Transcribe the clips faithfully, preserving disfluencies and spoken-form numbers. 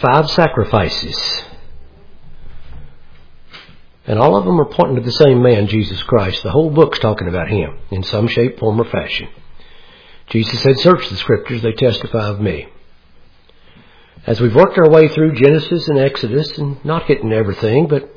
five sacrifices. And all of them are pointing to the same man, Jesus Christ. The whole book's talking about Him in some shape, form, or fashion. Jesus said, search the Scriptures, they testify of me. As we've worked our way through Genesis and Exodus, and not hitting everything, but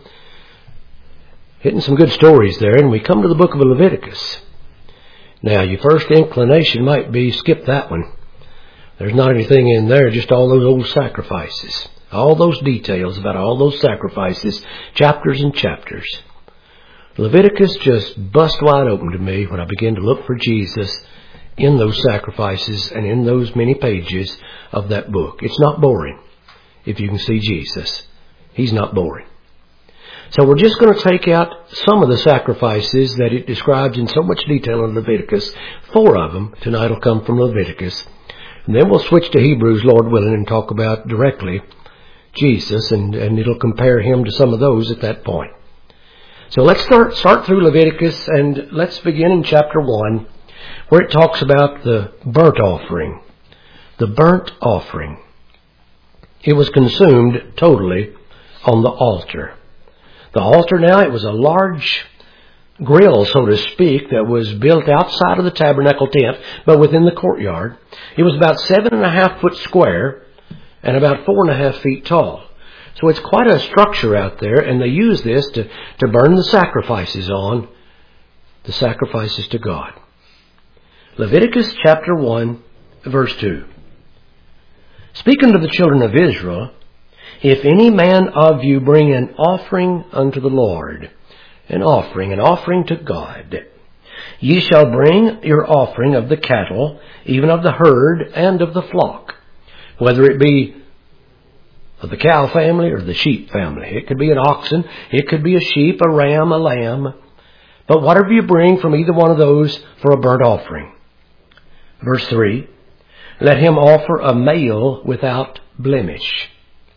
hitting some good stories there, and we come to the book of Leviticus. Now, your first inclination might be, skip that one. There's not anything in there, just all those old sacrifices. All those details about all those sacrifices, chapters and chapters. Leviticus just bust wide open to me when I began to look for Jesus in those sacrifices and in those many pages of that book. It's not boring if you can see Jesus. He's not boring. So we're just going to take out some of the sacrifices that it describes in so much detail in Leviticus. Four of them tonight will come from Leviticus. And then we'll switch to Hebrews, Lord willing, and talk about directly Jesus, and, and it'll compare Him to some of those at that point. So let's start, start through Leviticus, and let's begin in chapter one, where it talks about the burnt offering. The burnt offering. It was consumed totally on the altar. The altar now, it was a large grill, so to speak, that was built outside of the tabernacle tent, but within the courtyard. It was about seven and a half foot square and about four and a half feet tall. So it's quite a structure out there, and they use this to, to burn the sacrifices on, the sacrifices to God. Leviticus chapter one, verse two. Speaking to the children of Israel, if any man of you bring an offering unto the Lord, an offering, an offering to God, ye shall bring your offering of the cattle, even of the herd and of the flock, whether it be of the cow family or the sheep family. It could be an oxen, it could be a sheep, a ram, a lamb, but whatever you bring from either one of those for a burnt offering. Verse three, let him offer a male without blemish.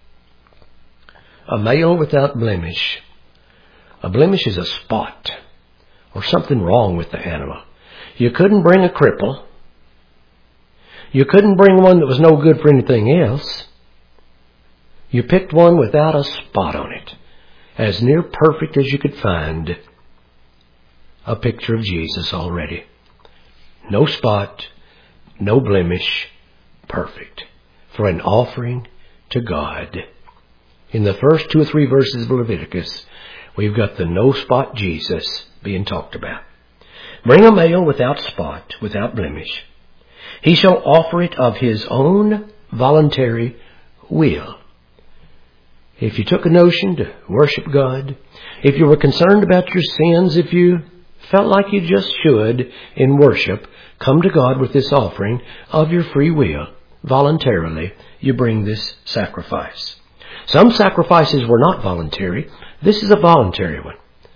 A male without blemish. A blemish is a spot or something wrong with the animal. You couldn't bring a cripple. You couldn't bring one that was no good for anything else. You picked one without a spot on it, as near perfect as you could find. A picture of Jesus already. No spot, no blemish, perfect for an offering to God. In the first two or three verses of Leviticus, we've got the no spot Jesus being talked about. Bring a male without spot, without blemish. He shall offer it of his own voluntary will. If you took a notion to worship God, if you were concerned about your sins, if you felt like you just should in worship, come to God with this offering of your free will. Voluntarily, you bring this sacrifice. Some sacrifices were not voluntary. This is a voluntary one.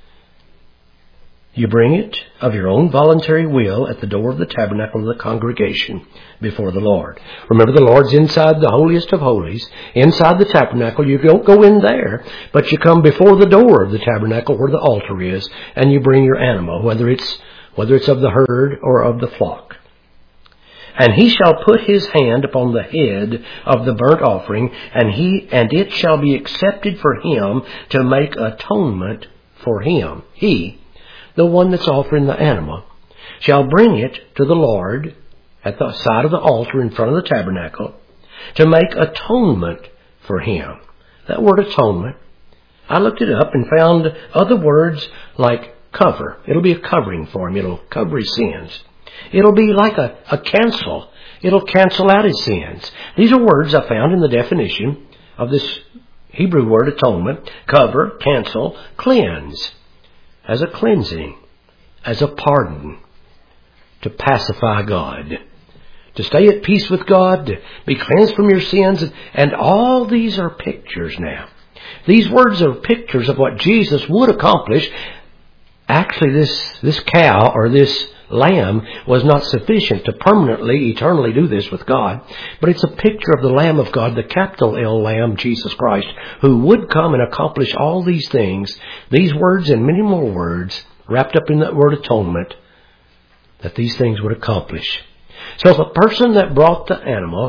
You bring it of your own voluntary will at the door of the tabernacle of the congregation before the Lord. Remember, the Lord's inside the holiest of holies, inside the tabernacle. You don't go in there, but you come before the door of the tabernacle where the altar is, and you bring your animal, whether it's whether it's of the herd or of the flock. And he shall put his hand upon the head of the burnt offering, and he and it shall be accepted for him to make atonement for him. He, the one that's offering the animal, shall bring it to the Lord at the side of the altar in front of the tabernacle to make atonement for him. That word atonement, I looked it up and found other words like cover. It'll be a covering for him. It'll cover his sins. It'll be like a, a cancel. It'll cancel out his sins. These are words I found in the definition of this Hebrew word atonement. Cover, cancel, cleanse. As a cleansing, as a pardon, to pacify God, to stay at peace with God, to be cleansed from your sins. And all these are pictures now. These words are pictures of what Jesus would accomplish. Actually, this, this cow or this lamb was not sufficient to permanently, eternally do this with God. But it's a picture of the Lamb of God, the capital L Lamb, Jesus Christ, who would come and accomplish all these things, these words and many more words, wrapped up in that word atonement, that these things would accomplish. So if a person that brought the animal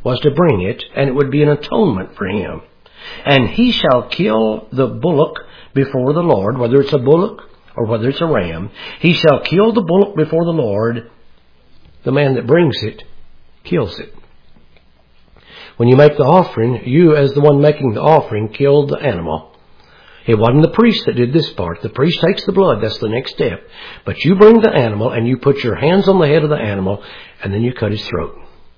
was to bring it, and it would be an atonement for him. And he shall kill the bullock before the Lord, whether it's a bullock or whether it's a ram. He shall kill the bullock before the Lord. The man that brings it kills it. When you make the offering, you as the one making the offering killed the animal. It wasn't the priest that did this part. The priest takes the blood. That's the next step. But you bring the animal and you put your hands on the head of the animal and then you cut his throat.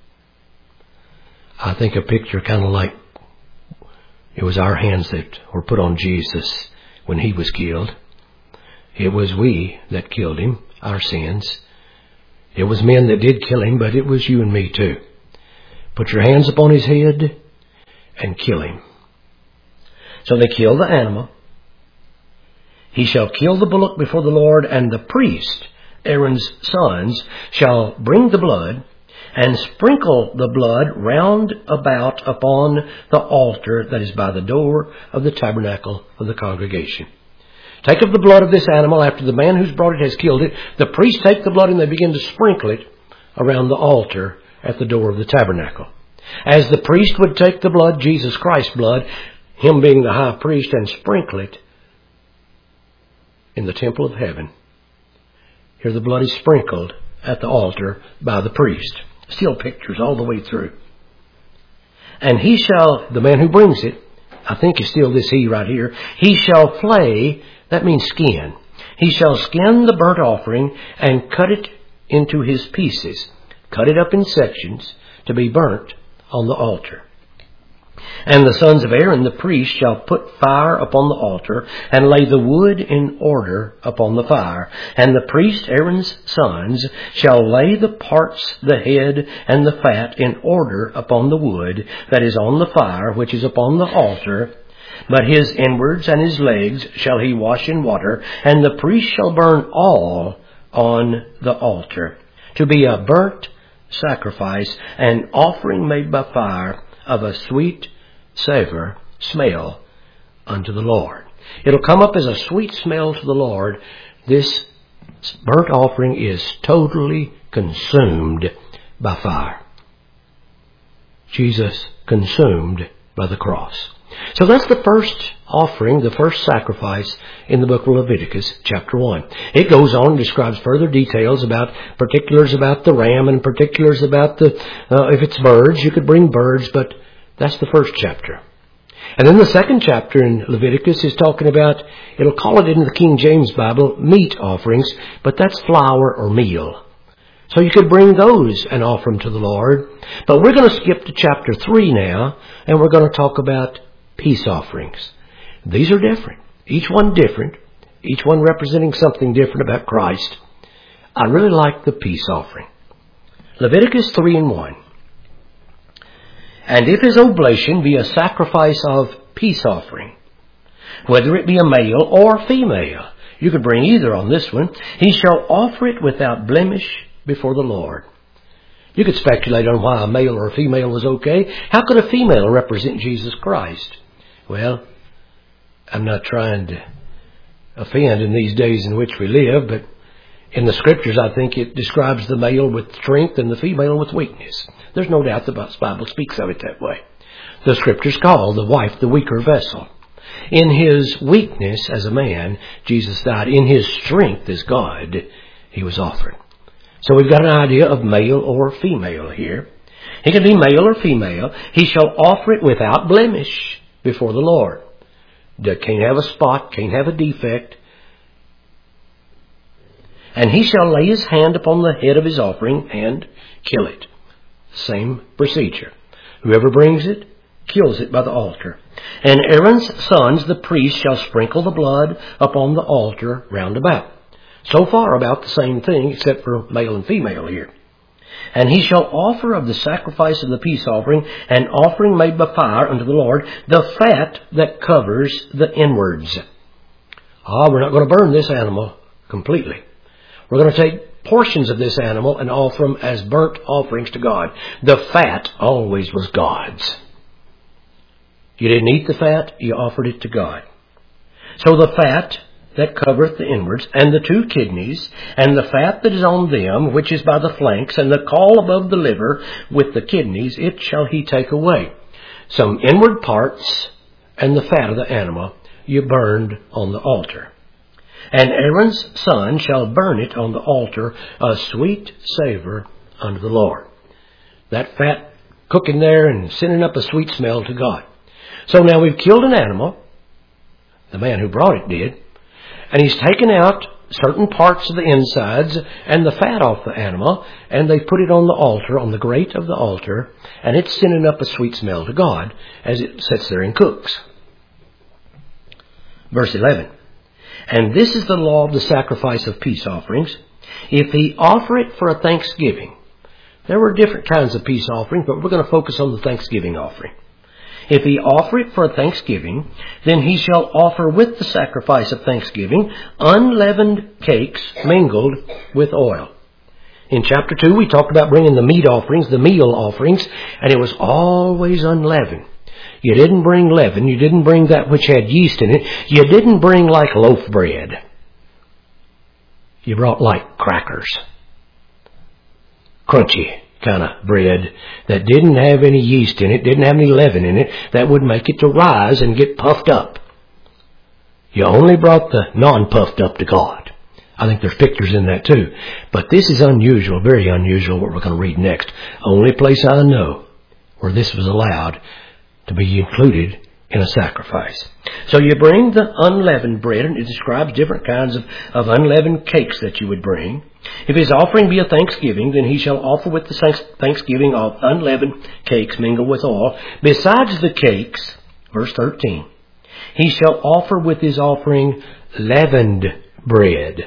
I think a picture kind of like it was our hands that were put on Jesus when he was killed. It was we that killed him, our sins. It was men that did kill him, but it was you and me too. Put your hands upon his head and kill him. So they kill the animal. He shall kill the bullock before the Lord, and the priest, Aaron's sons, shall bring the blood and sprinkle the blood round about upon the altar that is by the door of the tabernacle of the congregation. Take of the blood of this animal after the man who's brought it has killed it. The priests take the blood and they begin to sprinkle it around the altar at the door of the tabernacle. As the priest would take the blood, Jesus Christ's blood, him being the high priest, and sprinkle it in the temple of heaven. Here the blood is sprinkled at the altar by the priest. Still pictures all the way through. And he shall, the man who brings it, I think is still this he right here, he shall flay, that means skin. He shall skin the burnt offering and cut it into his pieces. Cut it up in sections to be burnt on the altar. And the sons of Aaron, the priest, shall put fire upon the altar and lay the wood in order upon the fire. And the priest, Aaron's sons, shall lay the parts, the head, and the fat in order upon the wood that is on the fire, which is upon the altar. But his inwards and his legs shall he wash in water, and the priest shall burn all on the altar, to be a burnt sacrifice, an offering made by fire of a sweet savor, smell unto the Lord. It'll come up as a sweet smell to the Lord. This burnt offering is totally consumed by fire. Jesus consumed by the cross. So that's the first offering, the first sacrifice in the book of Leviticus, chapter one. It goes on and describes further details about particulars about the ram and particulars about the, uh, if it's birds, you could bring birds, but that's the first chapter. And then the second chapter in Leviticus is talking about, it'll call it in the King James Bible, meat offerings, but that's flour or meal. So you could bring those and offer them to the Lord. But we're going to skip to chapter three now, and we're going to talk about peace offerings. These are different. Each one different. Each one representing something different about Christ. I really like the peace offering. Leviticus three and one. And if his oblation be a sacrifice of peace offering, whether it be a male or female, you could bring either on this one, he shall offer it without blemish before the Lord. You could speculate on why a male or a female was okay. How could a female represent Jesus Christ? Well, I'm not trying to offend in these days in which we live, but in the Scriptures I think it describes the male with strength and the female with weakness. There's no doubt the Bible speaks of it that way. The Scriptures call the wife the weaker vessel. In his weakness as a man, Jesus died. In his strength as God, he was offered. So we've got an idea of male or female here. He can be male or female. He shall offer it without blemish before the Lord. Can't have a spot, can't have a defect. And he shall lay his hand upon the head of his offering and kill it. Same procedure. Whoever brings it, kills it by the altar. And Aaron's sons, the priests, shall sprinkle the blood upon the altar round about. So far about the same thing, except for male and female here. And he shall offer of the sacrifice of the peace offering an offering made by fire unto the Lord, the fat that covers the inwards. Ah, we're not going to burn this animal completely. We're going to take portions of this animal and offer them as burnt offerings to God. The fat always was God's. You didn't eat the fat, you offered it to God. So the fat that covereth the inwards, and the two kidneys, and the fat that is on them, which is by the flanks, and the caul above the liver with the kidneys, it shall he take away. Some inward parts and the fat of the animal you burned on the altar. And Aaron's son shall burn it on the altar, a sweet savor unto the Lord. That fat cooking there and sending up a sweet smell to God. So now we've killed an animal. The man who brought it did. And he's taken out certain parts of the insides and the fat off the animal, and they put it on the altar, on the grate of the altar, and it's sending up a sweet smell to God as it sits there and cooks. Verse eleven. And this is the law of the sacrifice of peace offerings. If he offer it for a thanksgiving. There were different kinds of peace offerings, but we're going to focus on the thanksgiving offering. If he offer it for a thanksgiving, then he shall offer with the sacrifice of thanksgiving unleavened cakes mingled with oil. In chapter two, we talked about bringing the meat offerings, the meal offerings, and it was always unleavened. You didn't bring leaven. You didn't bring that which had yeast in it. You didn't bring like loaf bread. You brought like crackers. Crunchy kind of bread that didn't have any yeast in it, didn't have any leaven in it, that would make it to rise and get puffed up. You only brought the non-puffed up to God. I think there's pictures in that too. But this is unusual, very unusual, what we're going to read next. Only place I know where this was allowed to be included in a sacrifice. So you bring the unleavened bread, and it describes different kinds of, of unleavened cakes that you would bring. If his offering be a thanksgiving, then he shall offer with the thanksgiving of unleavened cakes mingled with oil. Besides the cakes, verse thirteen, he shall offer with his offering leavened bread.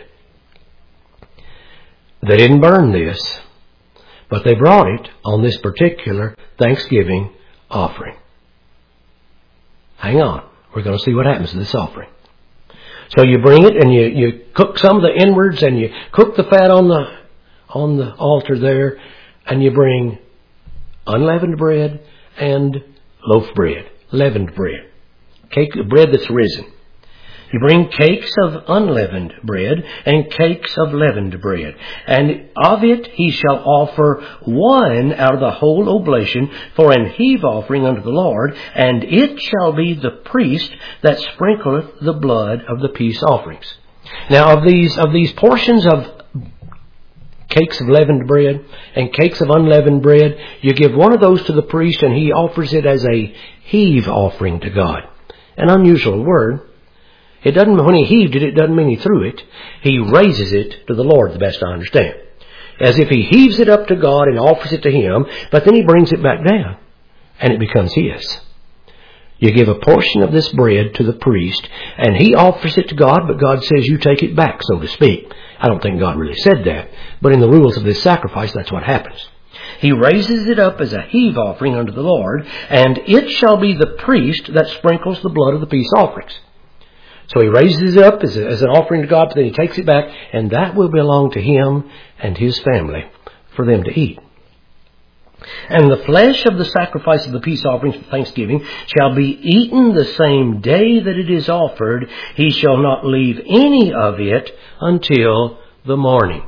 They didn't burn this, but they brought it on this particular thanksgiving offering. Hang on. We're going to see what happens to this offering. So you bring it and you, you cook some of the inwards and you cook the fat on the on the altar there, and you bring unleavened bread and loaf bread, leavened bread, cake bread that's risen. You bring cakes of unleavened bread and cakes of leavened bread. And of it he shall offer one out of the whole oblation for an heave offering unto the Lord, and it shall be the priest that sprinkleth the blood of the peace offerings. Now of these, of these portions of cakes of leavened bread and cakes of unleavened bread, you give one of those to the priest and he offers it as a heave offering to God. An unusual word. It doesn't, when he heaved it, it doesn't mean he threw it. He raises it to the Lord, the best I understand. As if he heaves it up to God and offers it to him, but then he brings it back down and it becomes his. You give a portion of this bread to the priest and he offers it to God, but God says you take it back, so to speak. I don't think God really said that, but in the rules of this sacrifice, that's what happens. He raises it up as a heave offering unto the Lord, and it shall be the priest that sprinkles the blood of the peace offerings. So he raises it up as, a, as an offering to God, but then he takes it back, and that will belong to him and his family for them to eat. And the flesh of the sacrifice of the peace offerings for thanksgiving shall be eaten the same day that it is offered. He shall not leave any of it until the morning.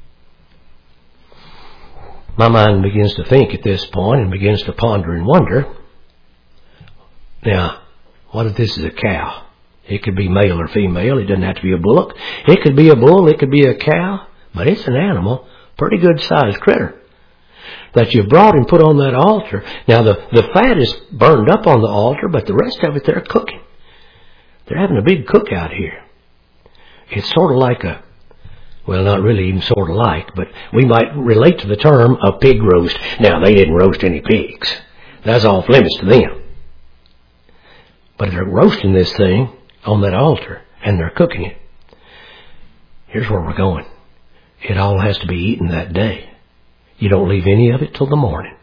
My mind begins to think at this point and begins to ponder and wonder. Now, what if this is a cow? It could be male or female. It doesn't have to be a bullock. It could be a bull. It could be a cow. But it's an animal. Pretty good sized critter that you brought and put on that altar. Now the, the fat is burned up on the altar, but the rest of it they're cooking. They're having a big cookout here. It's sort of like a, well, not really even sort of like, but we might relate to the term a pig roast. Now they didn't roast any pigs. That's off limits to them. But they're roasting this thing on that altar, and they're cooking it. Here's where we're going. It all has to be eaten that day. You don't leave any of it till the morning.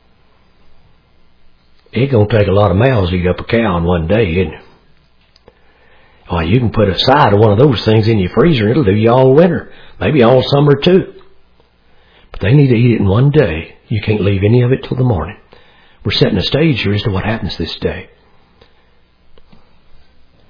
It's going to take a lot of mouths to eat up a cow in one day, isn't it? Well, you can put a side of one of those things in your freezer, and it'll do you all winter, maybe all summer too. But they need to eat it in one day. You can't leave any of it till the morning. We're setting a stage here as to what happens this day.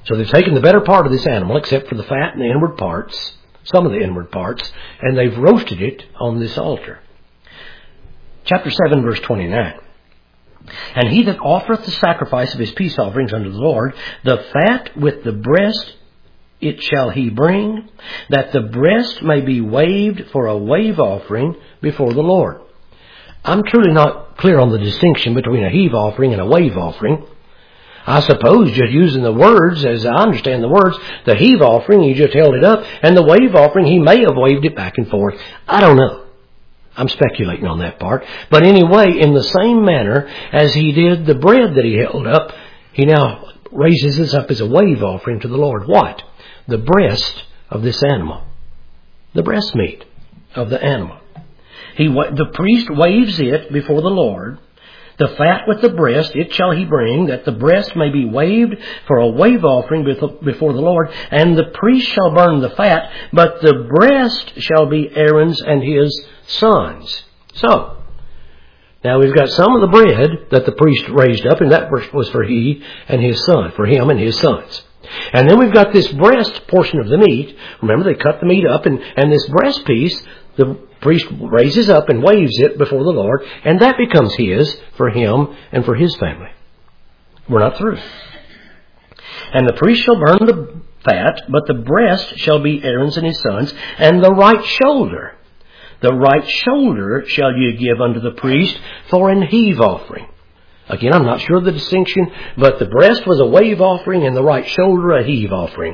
So they've taken the better part of this animal, except for the fat and the inward parts, some of the inward parts, and they've roasted it on this altar. Chapter seven, verse twenty-nine. And he that offereth the sacrifice of his peace offerings unto the Lord, the fat with the breast it shall he bring, that the breast may be waved for a wave offering before the Lord. I'm truly not clear on the distinction between a heave offering and a wave offering. I suppose just using the words, as I understand the words, the heave offering, he just held it up, and the wave offering, he may have waved it back and forth. I don't know. I'm speculating on that part. But anyway, in the same manner as he did the bread that he held up, he now raises this up as a wave offering to the Lord. What? The breast of this animal. The breast meat of the animal. He, the priest waves it before the Lord. The fat with the breast, it shall he bring, that the breast may be waved for a wave offering before the Lord. And the priest shall burn the fat, but the breast shall be Aaron's and his sons. So, now we've got some of the bread that the priest raised up, and that was for he and his son, for him and his sons. And then we've got this breast portion of the meat. Remember, they cut the meat up, and, and this breast piece, the priest raises up and waves it before the Lord, and that becomes his for him and for his family. We're not through. And the priest shall burn the fat, but the breast shall be Aaron's and his sons, and the right shoulder. The right shoulder shall you give unto the priest for an heave offering. Again, I'm not sure of the distinction, but the breast was a wave offering and the right shoulder a heave offering.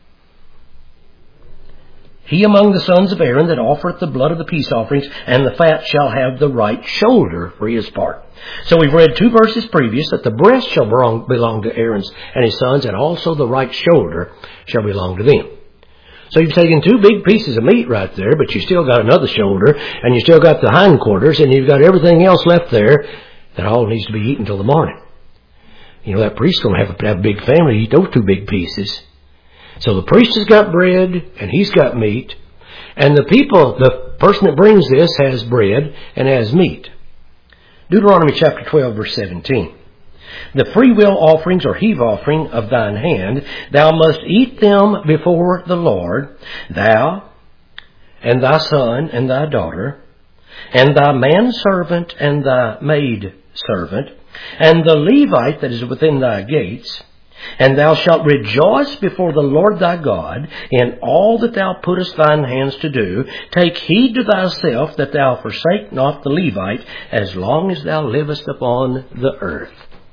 He among the sons of Aaron that offereth the blood of the peace offerings, and the fat shall have the right shoulder for his part. So we've read two verses previous that the breast shall belong to Aaron's and his sons, and also the right shoulder shall belong to them. So you've taken two big pieces of meat right there, but you still got another shoulder, and you still got the hindquarters, and you've got everything else left there that all needs to be eaten till the morning. You know, that priest's going to have to have a big family to eat those two big pieces. So the priest has got bread, and he's got meat, and the people, the person that brings this has bread and has meat. Deuteronomy chapter twelve, verse seventeen. The freewill offerings or heave offering of thine hand, thou must eat them before the Lord, thou, and thy son, and thy daughter, and thy manservant, and thy maidservant, and the Levite that is within thy gates. And thou shalt rejoice before the Lord thy God in all that thou puttest thine hands to do. Take heed to thyself that thou forsake not the Levite as long as thou livest upon the earth.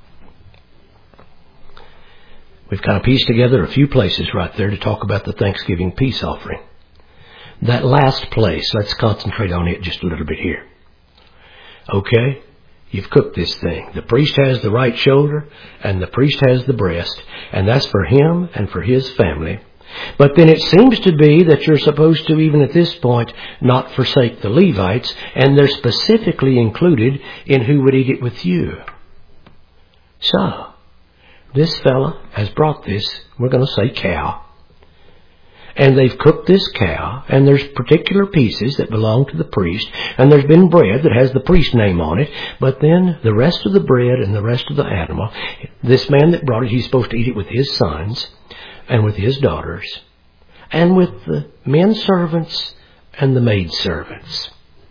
We've kind of pieced together a few places right there to talk about the Thanksgiving peace offering. That last place, let's concentrate on it just a little bit here. Okay? You've cooked this thing. The priest has the right shoulder and the priest has the breast, and that's for him and for his family. But then it seems to be that you're supposed to, even at this point, not forsake the Levites, and they're specifically included in who would eat it with you. So, this fella has brought this, we're going to say cow. And they've cooked this cow, and there's particular pieces that belong to the priest, and there's been bread that has the priest name on it, but then the rest of the bread and the rest of the animal, this man that brought it, he's supposed to eat it with his sons, and with his daughters, and with the men servants and the maid servants.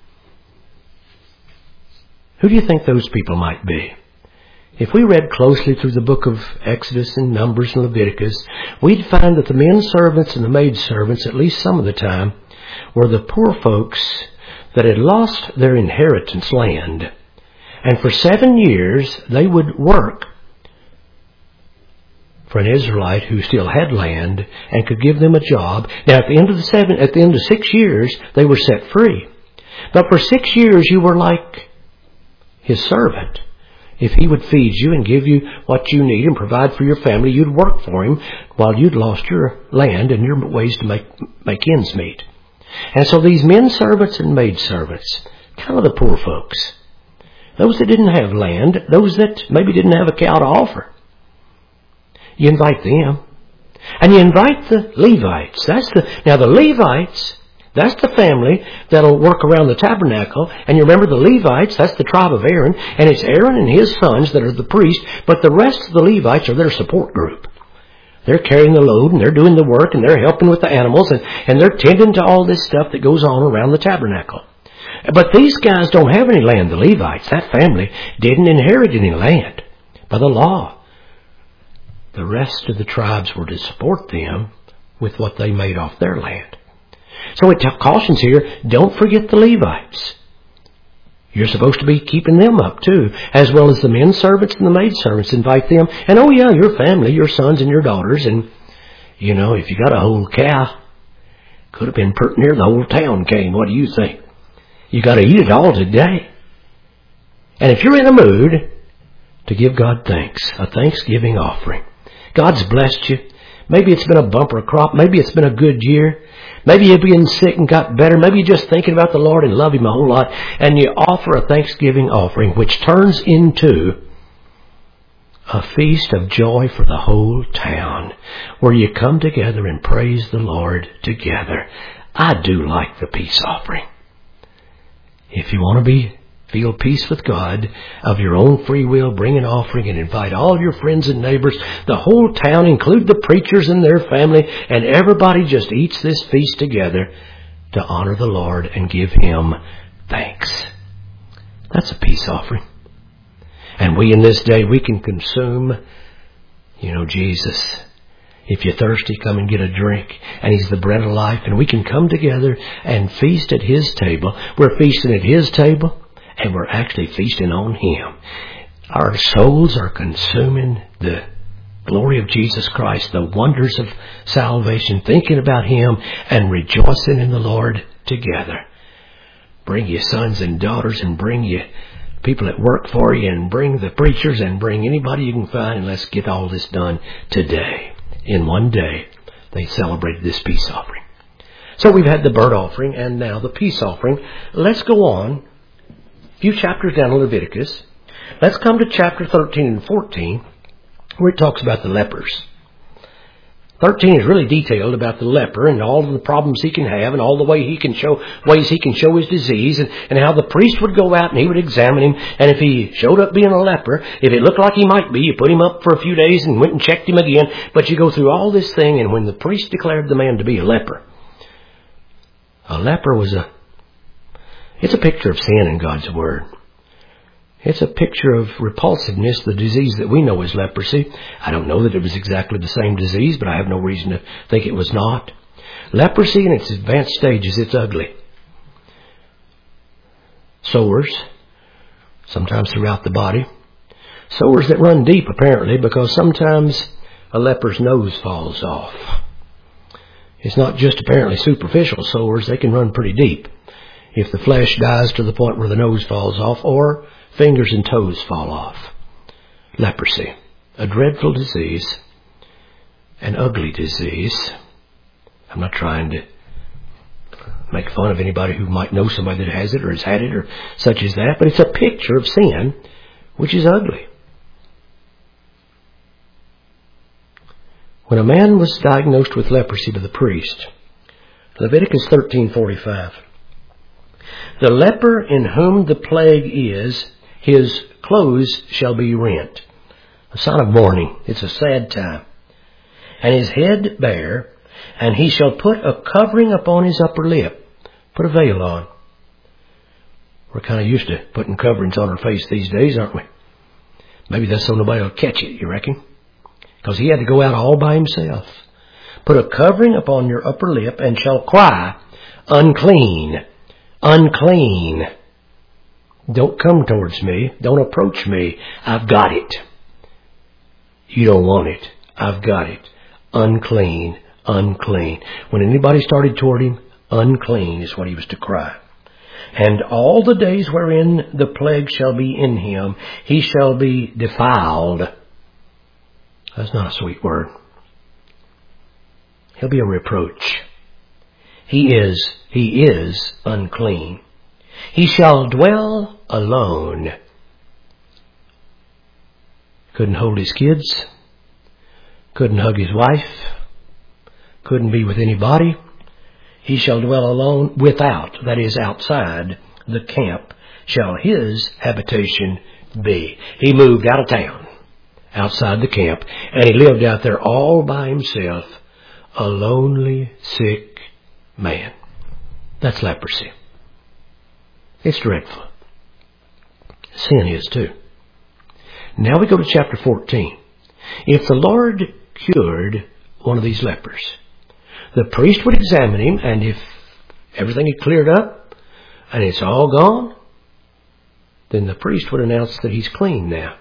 Who do you think those people might be? If we read closely through the book of Exodus and Numbers and Leviticus, we'd find that the men servants and the maid servants, at least some of the time, were the poor folks that had lost their inheritance land. And for seven years, they would work for an Israelite who still had land and could give them a job. Now, at the end of the seven, at the end of six years, they were set free. But for six years, you were like his servant. If he would feed you and give you what you need and provide for your family, you'd work for him while you'd lost your land and your ways to make make ends meet. And so these men servants and maid servants, kind of the poor folks, those that didn't have land, those that maybe didn't have a cow to offer, you invite them. And you invite the Levites. That's the now the Levites, that's the family that'll work around the tabernacle. And you remember the Levites, that's the tribe of Aaron. And it's Aaron and his sons that are the priests. But the rest of the Levites are their support group. They're carrying the load, and they're doing the work, and they're helping with the animals, and, and they're tending to all this stuff that goes on around the tabernacle. But these guys don't have any land. The Levites, that family, didn't inherit any land by the law. The rest of the tribes were to support them with what they made off their land. So it cautions here, don't forget the Levites. You're supposed to be keeping them up too, as well as the men servants and the maid servants. Invite them. And oh yeah, your family, your sons and your daughters. And, you know, if you got a whole cow, could have been pretty near the whole town came. What do you think? You got to eat it all today. And if you're in a mood to give God thanks, a thanksgiving offering, God's blessed you. Maybe it's been a bumper crop. Maybe it's been a good year. Maybe you've been sick and got better. Maybe you're just thinking about the Lord and love Him a whole lot. And you offer a thanksgiving offering, which turns into a feast of joy for the whole town, where you come together and praise the Lord together. I do like the peace offering. If you want to be feel peace with God, of your own free will, bring an offering and invite all your friends and neighbors, the whole town, include the preachers and their family, and everybody just eats this feast together to honor the Lord and give Him thanks. That's a peace offering. And we in this day, we can consume, you know, Jesus. If you're thirsty, come and get a drink. And He's the bread of life. And we can come together and feast at His table. We're feasting at His table. And we're actually feasting on Him. Our souls are consuming the glory of Jesus Christ, the wonders of salvation, thinking about Him and rejoicing in the Lord together. Bring your sons and daughters, and bring your people that work for you, and bring the preachers, and bring anybody you can find, and let's get all this done today. In one day, they celebrated this peace offering. So we've had the burnt offering and now the peace offering. Let's go on a few chapters down in Leviticus. Let's come to chapter thirteen and fourteen, where it talks about the lepers. thirteen is really detailed about the leper and all of the problems he can have, and all the way he can show ways he can show his disease, and, and how the priest would go out and he would examine him. And if he showed up being a leper, if it looked like he might be, you put him up for a few days and went and checked him again. But you go through all this thing, and when the priest declared the man to be a leper, a leper was a, it's a picture of sin in God's Word. It's a picture of repulsiveness, the disease that we know as leprosy. I don't know that it was exactly the same disease, but I have no reason to think it was not. Leprosy in its advanced stages, it's ugly. Sores, sometimes throughout the body. Sores that run deep, apparently, because sometimes a leper's nose falls off. It's not just apparently superficial sores, they can run pretty deep. If the flesh dies to the point where the nose falls off, or fingers and toes fall off. Leprosy, a dreadful disease, an ugly disease. I'm not trying to make fun of anybody who might know somebody that has it or has had it or such as that, but it's a picture of sin, which is ugly. When a man was diagnosed with leprosy by the priest, Leviticus thirteen forty-five, the leper in whom the plague is, his clothes shall be rent. A sign of mourning. It's a sad time. And his head bare, and he shall put a covering upon his upper lip. Put a veil on. We're kind of used to putting coverings on our face these days, aren't we? Maybe that's so nobody will catch it, you reckon? Because he had to go out all by himself. Put a covering upon your upper lip, and shall cry, unclean, unclean. Don't come towards me. Don't approach me. I've got it. You don't want it. I've got it. Unclean, unclean. When anybody started toward him, unclean is what he was to cry. And all the days wherein the plague shall be in him, he shall be defiled. That's not a sweet word. He'll be a reproach. He is, he is unclean. He shall dwell alone. Couldn't hold his kids. Couldn't hug his wife. Couldn't be with anybody. He shall dwell alone without, that is outside, the camp shall his habitation be. He moved out of town. outside the camp, and he lived out there all by himself, a lonely, sick man. That's leprosy. It's dreadful. Sin is too. Now we go to chapter fourteen. If the Lord cured one of these lepers, the priest would examine him, and if everything had cleared up and it's all gone, then the priest would announce that he's clean now.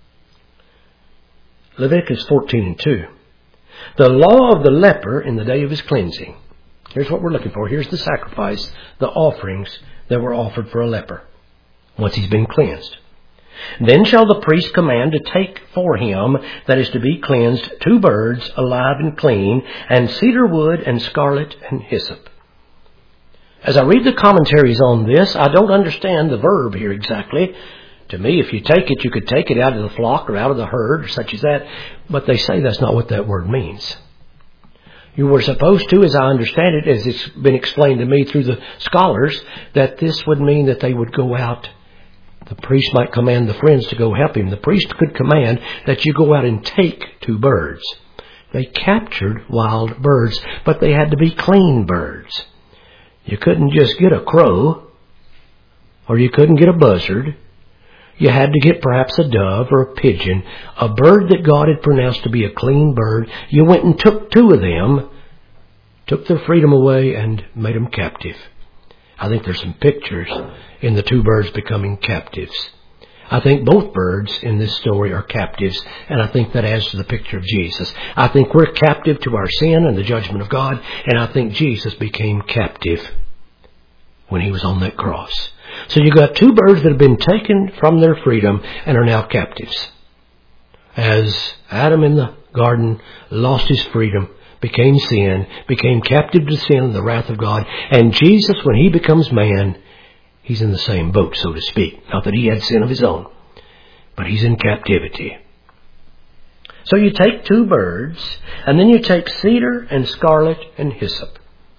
Leviticus fourteen and two. The law of the leper in the day of his cleansing. Here's what we're looking for. Here's the sacrifice, the offerings that were offered for a leper once he's been cleansed. Then shall the priest command to take for him that is to be cleansed two birds alive and clean, and cedar wood and scarlet and hyssop. As I read the commentaries on this, I don't understand the verb here exactly. To me, if you take it, you could take it out of the flock or out of the herd or such as that. But they say that's not what that word means. You were supposed to, as I understand it, as it's been explained to me through the scholars, that this would mean that they would go out. The priest might command the friends to go help him. The priest could command that you go out and take two birds. They captured wild birds, but they had to be clean birds. You couldn't just get a crow, or you couldn't get a buzzard. You had to get perhaps a dove or a pigeon, a bird that God had pronounced to be a clean bird. You went and took two of them, took their freedom away, and made them captive. I think there's some pictures in the two birds becoming captives. I think both birds in this story are captives, and I think that adds to the picture of Jesus. I think we're captive to our sin and the judgment of God, and I think Jesus became captive when he was on that cross. So you got two birds that have been taken from their freedom and are now captives. As Adam in the garden lost his freedom, became sin, became captive to sin and the wrath of God, and Jesus, when he becomes man, he's in the same boat, so to speak. Not that he had sin of his own, but he's in captivity. So you take two birds, and then you take cedar and scarlet and hyssop.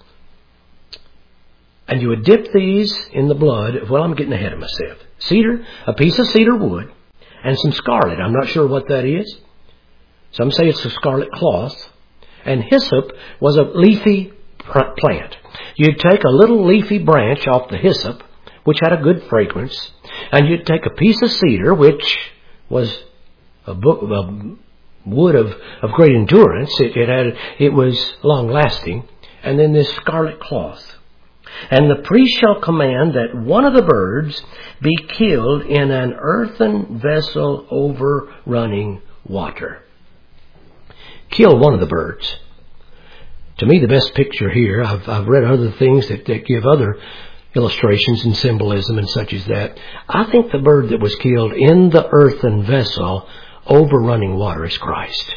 And you would dip these in the blood of, well, I'm getting ahead of myself. Cedar, a piece of cedar wood, and some scarlet. I'm not sure what that is. Some say it's a scarlet cloth. And hyssop was a leafy plant. You'd take a little leafy branch off the hyssop, which had a good fragrance, and you'd take a piece of cedar, which was a, book, a wood of, of great endurance. It, it had it was long lasting, and then this scarlet cloth. And the priest shall command that one of the birds be killed in an earthen vessel over running water. Kill one of the birds. To me, the best picture here, I've, I've read other things that, that give other illustrations and symbolism and such as that. I think the bird that was killed in the earthen vessel over running water is Christ.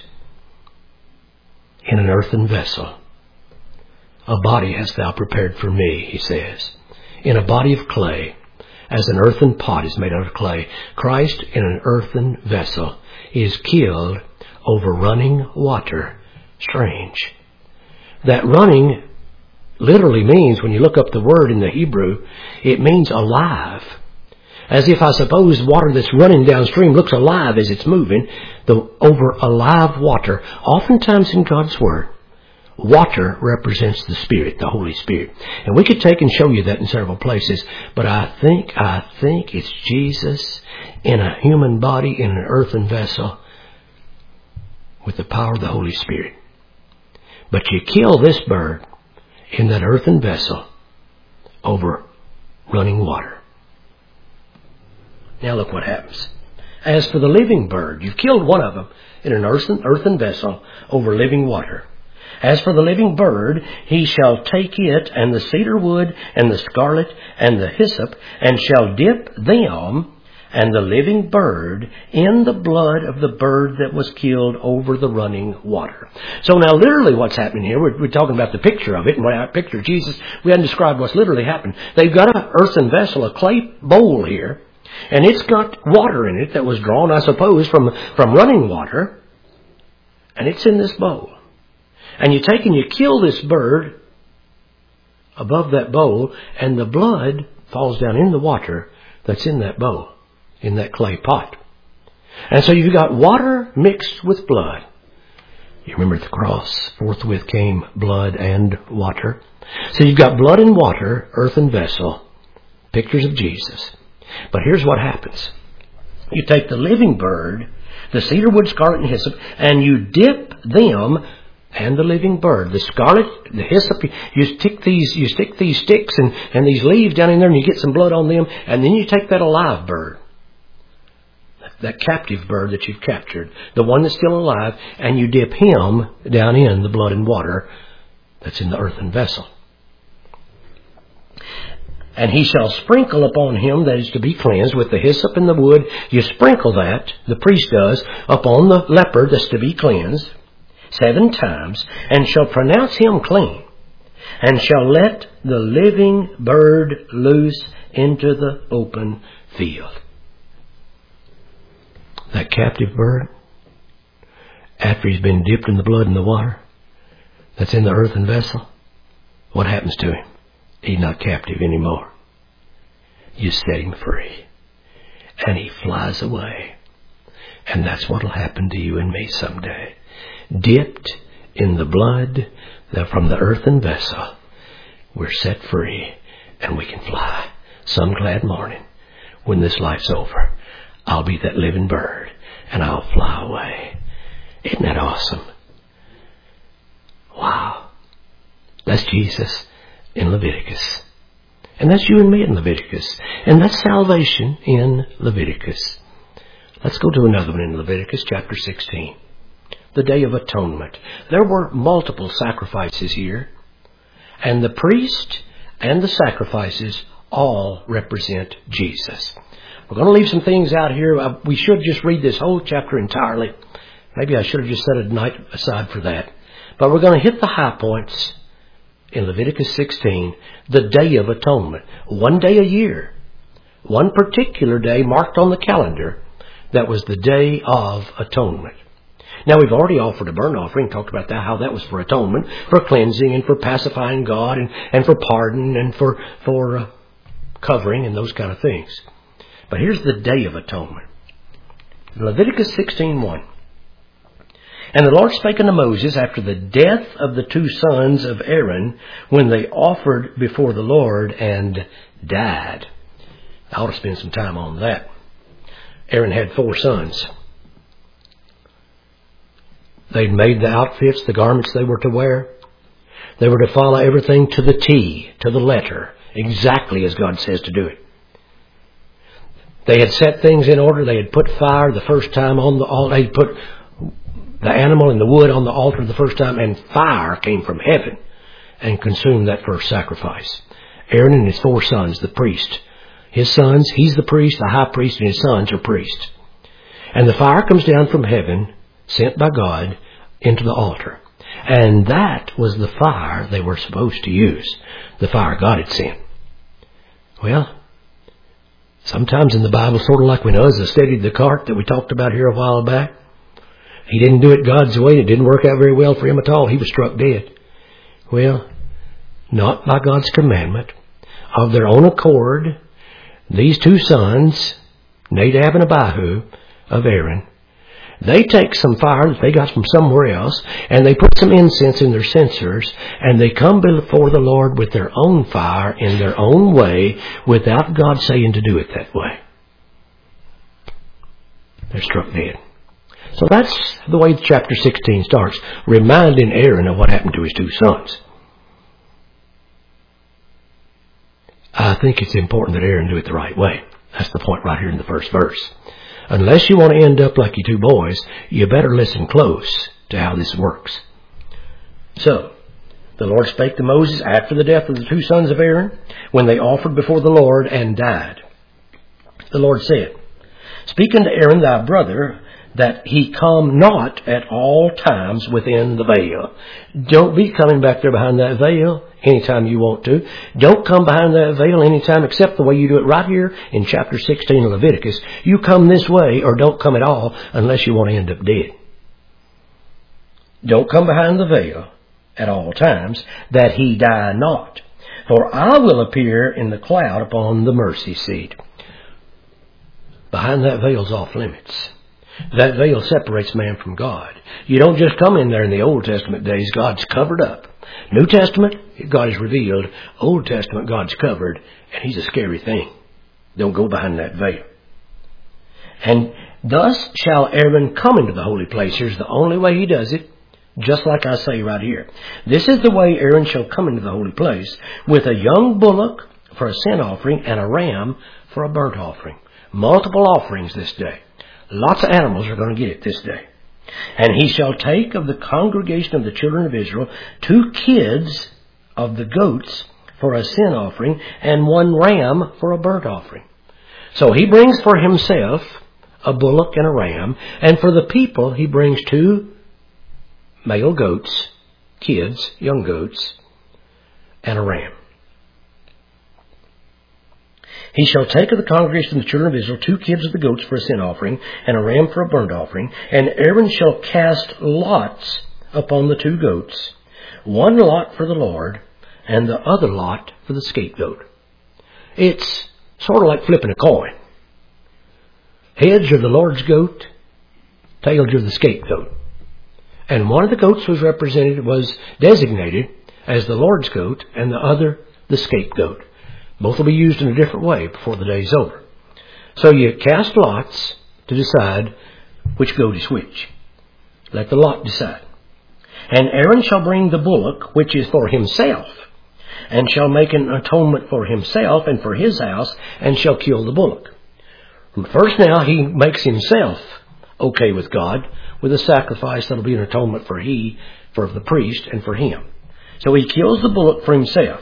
In an earthen vessel. A body hast thou prepared for me, he says. In a body of clay, as an earthen pot is made out of clay, Christ in an earthen vessel is killed over running water. Strange. That running literally means, when you look up the word in the Hebrew, it means alive. As if, I suppose, water that's running downstream looks alive as it's moving, the over alive water. Oftentimes in God's Word, water represents the Spirit, the Holy Spirit. And we could take and show you that in several places, but I think, I think it's Jesus in a human body, in an earthen vessel, with the power of the Holy Spirit. But you kill this bird in that earthen vessel over running water. Now look what happens. As for the living bird, you've killed one of them in an earthen, earthen vessel over living water. As for the living bird, he shall take it and the cedar wood and the scarlet and the hyssop, and shall dip them and the living bird in the blood of the bird that was killed over the running water. So now literally what's happening here, we're, we're talking about the picture of it, and when I picture Jesus, we hadn't described what's literally happened. They've got an earthen vessel, a clay bowl here, and it's got water in it that was drawn, I suppose, from, from running water, and it's in this bowl. And you take and you kill this bird above that bowl, and the blood falls down in the water that's in that bowl, in that clay pot. And so you've got water mixed with blood. You remember at the cross, forthwith came blood and water. So you've got blood and water, earthen vessel, pictures of Jesus. But here's what happens. You take the living bird, the cedar wood, scarlet, and hyssop, and you dip them and the living bird, the scarlet, the hyssop, you stick these, you stick these sticks and, and these leaves down in there, and you get some blood on them, and then you take that alive bird, that captive bird that you've captured, the one that's still alive, and you dip him down in the blood and water that's in the earthen vessel. And he shall sprinkle upon him that is to be cleansed with the hyssop and the wood. You sprinkle that, the priest does, upon the leper that's to be cleansed seven times, and shall pronounce him clean, and shall let the living bird loose into the open field. That captive bird, after he's been dipped in the blood and the water that's in the earthen vessel, what happens to him? He's not captive anymore. You set him free, and he flies away. And that's what will happen to you and me someday. Dipped in the blood from the earthen vessel, we're set free, and we can fly. Some glad morning, when this life's over, I'll be that living bird, and I'll fly away. Isn't that awesome? Wow. That's Jesus in Leviticus. And that's you and me in Leviticus. And that's salvation in Leviticus. Let's go to another one in Leviticus chapter sixteen. The Day of Atonement. There were multiple sacrifices here. And the priest and the sacrifices all represent Jesus. We're going to leave some things out here. We should just read this whole chapter entirely. Maybe I should have just set a night aside for that. But we're going to hit the high points in Leviticus sixteen, the Day of Atonement. One day a year. One particular day marked on the calendar that was the Day of Atonement. Now, we've already offered a burnt offering, talked about that, how that was for atonement, for cleansing and for pacifying God and, and for pardon and for, for uh, covering and those kind of things. But here's the Day of Atonement. Leviticus sixteen one. And the Lord spake unto Moses after the death of the two sons of Aaron, when they offered before the Lord and died. I ought to spend some time on that. Aaron had four sons. They'd made the outfits, the garments they were to wear. They were to follow everything to the T, to the letter, exactly as God says to do it. They had set things in order. They had put fire the first time on the altar. They had put the animal and the wood on the altar the first time, and fire came from heaven and consumed that first sacrifice. Aaron and his four sons, the priest. His sons, he's the priest, the high priest, and his sons are priests. And the fire comes down from heaven, sent by God, into the altar. And that was the fire they were supposed to use, the fire God had sent. Well, sometimes in the Bible, sort of like when Uzzah steadied the cart that we talked about here a while back, he didn't do it God's way. It didn't work out very well for him at all. He was struck dead. Well, not by God's commandment. Of their own accord, these two sons, Nadab and Abihu, of Aaron, they take some fire that they got from somewhere else, and they put some incense in their censers, and they come before the Lord with their own fire in their own way, without God saying to do it that way. They're struck dead. So that's the way chapter sixteen starts, reminding Aaron of what happened to his two sons. I think it's important that Aaron do it the right way. That's the point right here in the first verse. Unless you want to end up like your two boys, you better listen close to how this works. So, the Lord spake to Moses after the death of the two sons of Aaron, when they offered before the Lord and died. The Lord said, Speak unto Aaron thy brother, that he come not at all times within the veil. Don't be coming back there behind that veil anytime you want to. Don't come behind that veil anytime except the way you do it right here in chapter sixteen of Leviticus. You come this way or don't come at all unless you want to end up dead. Don't come behind the veil at all times, that he die not. For I will appear in the cloud upon the mercy seat. Behind that veil's off limits. That veil separates man from God. You don't just come in there in the Old Testament days. God's covered up. New Testament, God is revealed. Old Testament, God's covered. And He's a scary thing. Don't go behind that veil. And thus shall Aaron come into the holy place. Here's the only way he does it. Just like I say right here. This is the way Aaron shall come into the holy place, with a young bullock for a sin offering and a ram for a burnt offering. Multiple offerings this day. Lots of animals are going to get it this day. And he shall take of the congregation of the children of Israel two kids of the goats for a sin offering and one ram for a burnt offering. So he brings for himself a bullock and a ram, and for the people he brings two male goats, kids, young goats, and a ram. He shall take of the congregation of the children of Israel two kids of the goats for a sin offering, and a ram for a burnt offering, and Aaron shall cast lots upon the two goats, one lot for the Lord, and the other lot for the scapegoat. It's sort of like flipping a coin. Heads are the Lord's goat, tails are the scapegoat. And one of the goats was represented, was designated as the Lord's goat, and the other the scapegoat. Both will be used in a different way before the day's over. So you cast lots to decide which goat is which. Let the lot decide. And Aaron shall bring the bullock, which is for himself, and shall make an atonement for himself and for his house, and shall kill the bullock. First now he makes himself okay with God with a sacrifice that will be an atonement for he, for the priest, and for him. So he kills the bullock for himself.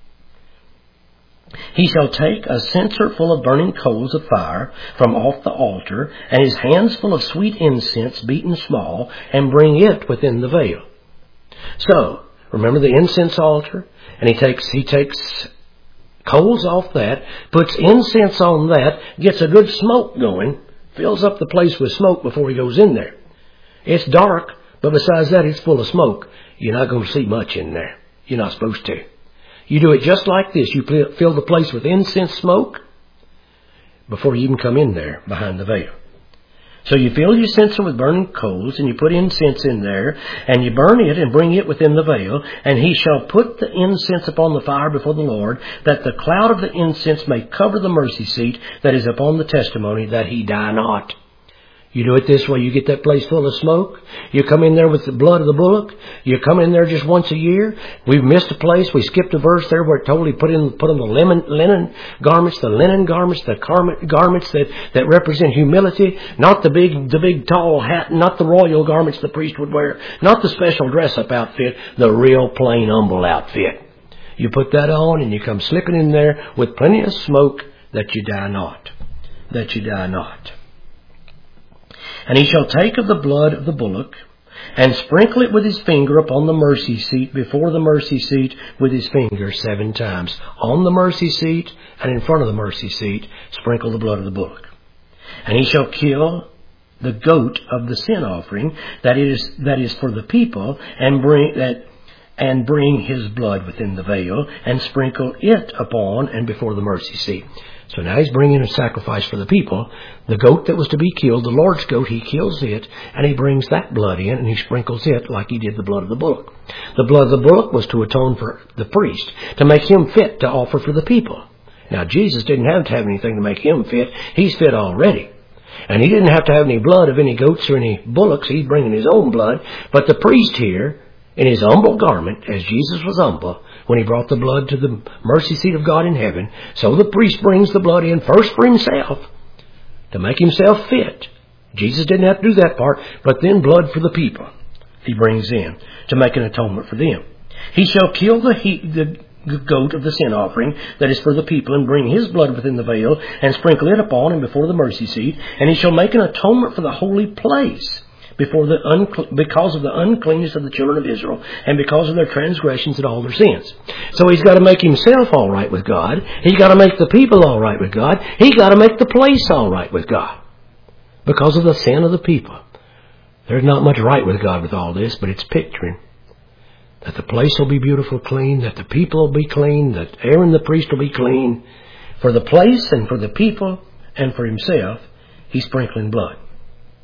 He shall take a censer full of burning coals of fire from off the altar, and his hands full of sweet incense beaten small, and bring it within the veil. So, remember the incense altar? And he takes, he takes coals off that, puts incense on that, gets a good smoke going, fills up the place with smoke before he goes in there. It's dark, but besides that, it's full of smoke. You're not going to see much in there. You're not supposed to. You do it just like this. You fill the place with incense smoke before you even come in there behind the veil. So you fill your censer with burning coals, and you put incense in there, and you burn it and bring it within the veil, and he shall put the incense upon the fire before the Lord, that the cloud of the incense may cover the mercy seat that is upon the testimony, that he die not. You do it this way, you get that place full of smoke. You come in there with the blood of the bullock. You come in there just once a year. We've missed a place. We skipped a verse there where it totally put in put on the linen, linen garments, the linen garments, the garments that, that represent humility. Not the big, the big tall hat, not the royal garments the priest would wear, not the special dress-up outfit, the real plain, humble outfit. You put that on and you come slipping in there with plenty of smoke, that you die not. That you die not. And he shall take of the blood of the bullock, and sprinkle it with his finger upon the mercy seat, before the mercy seat with his finger seven times. On the mercy seat and in front of the mercy seat, sprinkle the blood of the bullock. And he shall kill the goat of the sin offering, that is that is for the people, and bring that and bring his blood within the veil, and sprinkle it upon and before the mercy seat. So now he's bringing a sacrifice for the people. The goat that was to be killed, the Lord's goat, he kills it, and he brings that blood in, and he sprinkles it like he did the blood of the bullock. The blood of the bullock was to atone for the priest, to make him fit to offer for the people. Now, Jesus didn't have to have anything to make him fit. He's fit already. And he didn't have to have any blood of any goats or any bullocks. He's bringing his own blood. But the priest here, in his humble garment, as Jesus was humble, when he brought the blood to the mercy seat of God in heaven, so the priest brings the blood in first for himself, to make himself fit. Jesus didn't have to do that part, but then blood for the people he brings in, to make an atonement for them. He shall kill the, he, the goat of the sin offering, that is for the people, and bring his blood within the veil, and sprinkle it upon and before the mercy seat, and he shall make an atonement for the holy place, before the uncle- because of the uncleanness of the children of Israel, and because of their transgressions and all their sins. So he's got to make himself all right with God. He's got to make the people all right with God. He's got to make the place all right with God, because of the sin of the people. There's not much right with God with all this, but it's picturing that the place will be beautiful, clean, that the people will be clean, that Aaron the priest will be clean. For the place and for the people and for himself, he's sprinkling blood.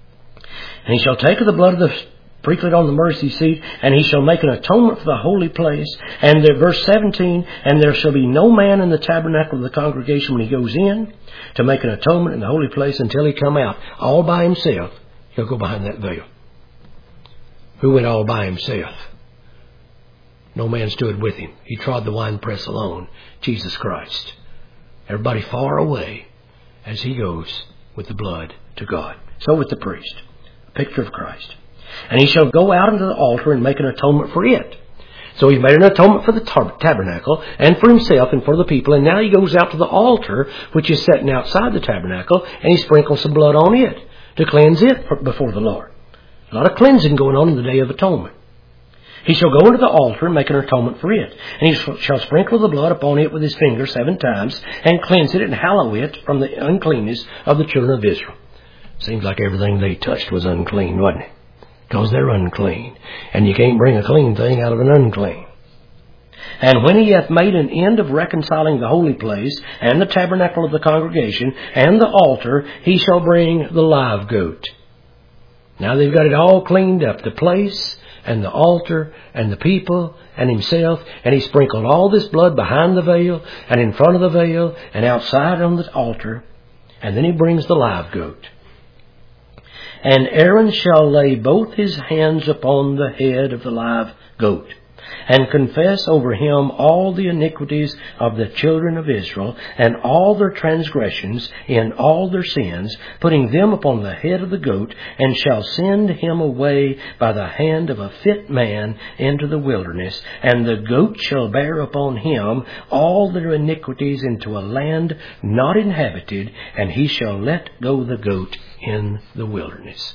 And he shall take of the blood of the sprinkle it on the mercy seat, and he shall make an atonement for the holy place. And there, verse seventeen, and there shall be no man in the tabernacle of the congregation when he goes in to make an atonement in the holy place until he come out. All by himself, he'll go behind that veil. Who went all by himself? No man stood with him. He trod the winepress alone, Jesus Christ. Everybody far away as he goes with the blood to God. So with the priest, a picture of Christ. And he shall go out into the altar and make an atonement for it. So he's made an atonement for the tab- tabernacle and for himself and for the people. And now he goes out to the altar, which is sitting outside the tabernacle, and he sprinkles some blood on it to cleanse it before the Lord. A lot of cleansing going on in the Day of Atonement. He shall go into the altar and make an atonement for it. And he shall sprinkle the blood upon it with his finger seven times and cleanse it and hallow it from the uncleanness of the children of Israel. Seems like everything they touched was unclean, wasn't it? Because they're unclean. And you can't bring a clean thing out of an unclean. And when he hath made an end of reconciling the holy place, and the tabernacle of the congregation, and the altar, he shall bring the live goat. Now they've got it all cleaned up. The place, and the altar, and the people, and himself. And he sprinkled all this blood behind the veil, and in front of the veil, and outside on the altar. And then he brings the live goat. And Aaron shall lay both his hands upon the head of the live goat, and confess over him all the iniquities of the children of Israel, and all their transgressions in all their sins, putting them upon the head of the goat, and shall send him away by the hand of a fit man into the wilderness. And the goat shall bear upon him all their iniquities into a land not inhabited, and he shall let go the goat in the wilderness.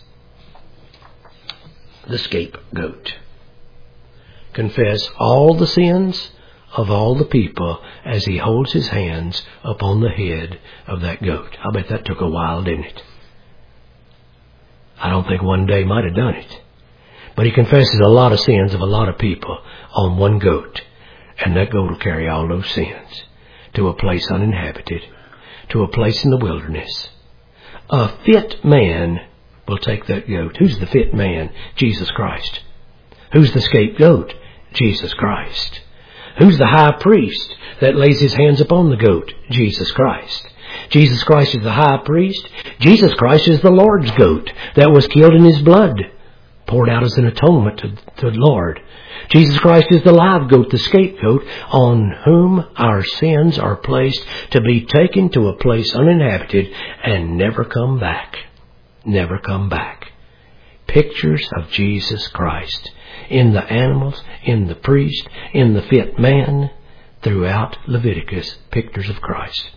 The scapegoat. Confess all the sins of all the people as he holds his hands upon the head of that goat. I bet that took a while, didn't it? I don't think one day might have done it. But he confesses a lot of sins of a lot of people on one goat. And that goat will carry all those sins to a place uninhabited, to a place in the wilderness. A fit man will take that goat. Who's the fit man? Jesus Christ. Who's the scapegoat? Jesus Christ. Who's the high priest that lays his hands upon the goat? Jesus Christ. Jesus Christ is the high priest. Jesus Christ is the Lord's goat that was killed in his blood, poured out as an atonement to, to the Lord. Jesus Christ is the live goat, the scapegoat, on whom our sins are placed to be taken to a place uninhabited and never come back. Never come back. Pictures of Jesus Christ in the animals, in the priest, in the fit man, throughout Leviticus, pictures of Christ.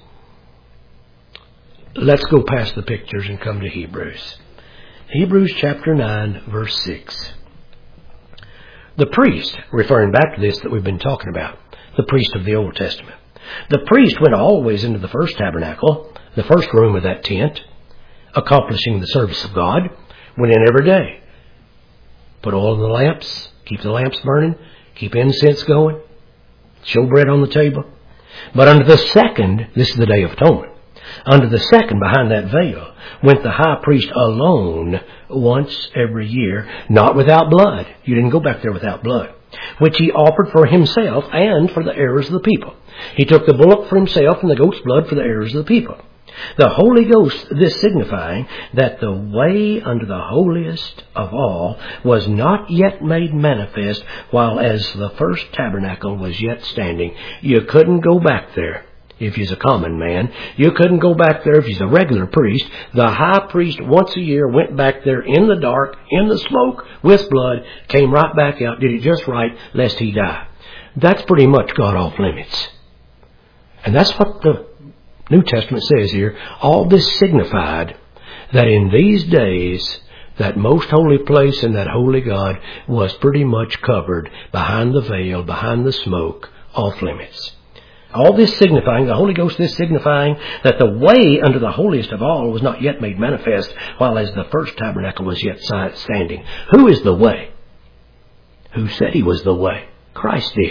Let's go past the pictures and come to Hebrews. Hebrews chapter nine, verse six. The priest, referring back to this that we've been talking about, the priest of the Old Testament. The priest went always into the first tabernacle, the first room of that tent, accomplishing the service of God, went in every day. Put oil in the lamps, keep the lamps burning, keep incense going, showbread on the table. But under the second, this is the Day of Atonement, under the second, behind that veil, went the high priest alone once every year, not without blood. You didn't go back there without blood, which he offered for himself and for the errors of the people. He took the bullock for himself and the goat's blood for the errors of the people. The Holy Ghost, this signifying that the way unto the holiest of all was not yet made manifest, while as the first tabernacle was yet standing. You couldn't go back there if you's a common man. You couldn't go back there if you's a regular priest. The high priest once a year went back there in the dark, in the smoke, with blood, came right back out, did it just right, lest he die. That's pretty much got off limits. And that's what the New Testament says here. All this signified that in these days, that most holy place and that holy God was pretty much covered behind the veil, behind the smoke, off limits. All this signifying, the Holy Ghost, this signifying that the way unto the holiest of all was not yet made manifest, while as the first tabernacle was yet standing. Who is the way? Who said he was the way? Christ did.